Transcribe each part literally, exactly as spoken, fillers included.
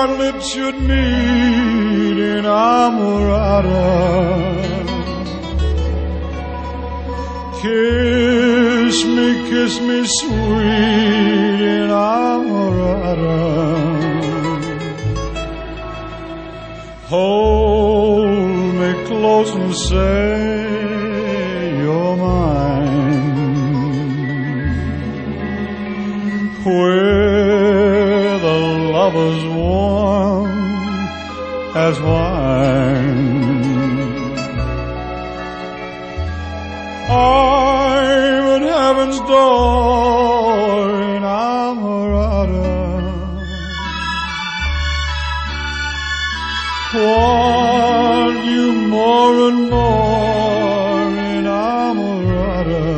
our lips should meet in Amorata. Kiss me, kiss me sweet in Amorata. Hold me close and say you're mine. Where the lovers warm as wine. I'm at heaven's door in Amorata. Want you more and more in Amorata.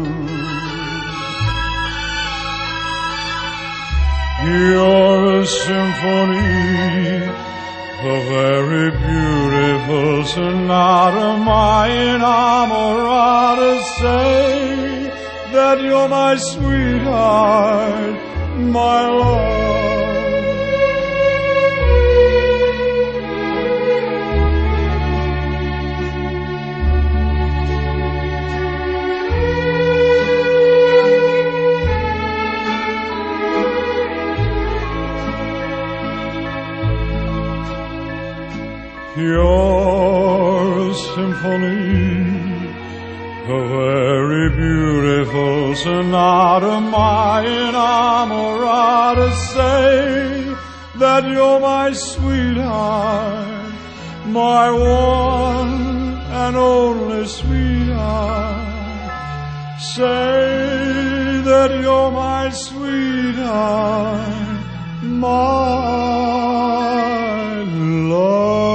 You're a symphony, a very beautiful sonata. My inamorata, say that you're my sweetheart, my love. You're a symphony, a very beautiful sonata. My inamorata, say that you're my sweetheart, my one and only sweetheart. Say that you're my sweetheart, my love.